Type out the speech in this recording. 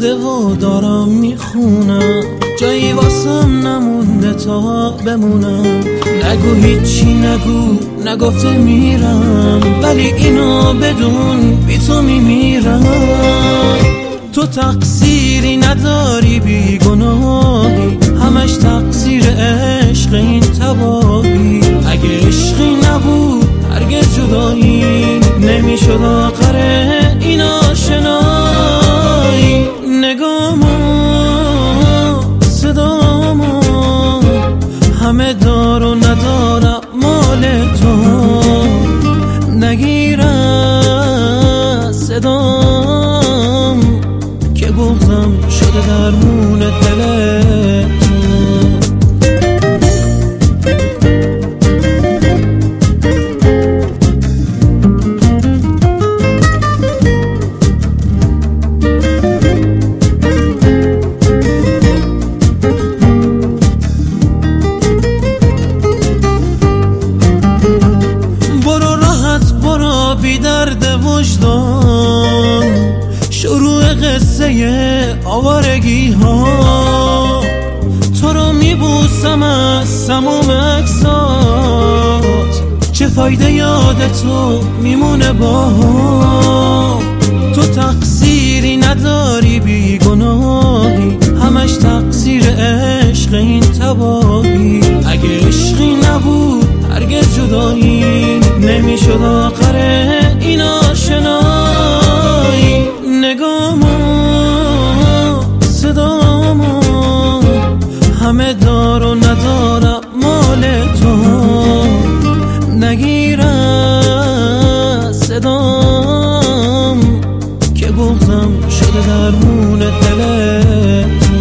مونده و دارم میخونم، جایی واسم نمونده تا بمونم. نگو هیچی نگو، نگفته میرم، ولی اینو بدون بی تو میمیرم. تو تقصیری نداری، بی گناهی، همش تقصیر عشق این تباهی. اگه عشقی نبود هرگز جدایی نمیشد آخر این آشنایی. نگامو صدامو همه دار و ندارم مال تو، نگیرم صدام که بغضم شده درمون دل تو. بی درد وجدان شروع قصه آوارگی ها، تو رو میبوسم از سموم اکسات، چه فایده یاد تو میمونه با تو. تقصیری نداری، بی گناهی، همش تقصیر عشق این تباهی. اگه عشقی نبود هرگز جدایی نمیشد آخر این آشنایی. نگامو صدامو همه دار و ندارم مال تو، نگیرم صدام که بغضم شده درمون دل تو.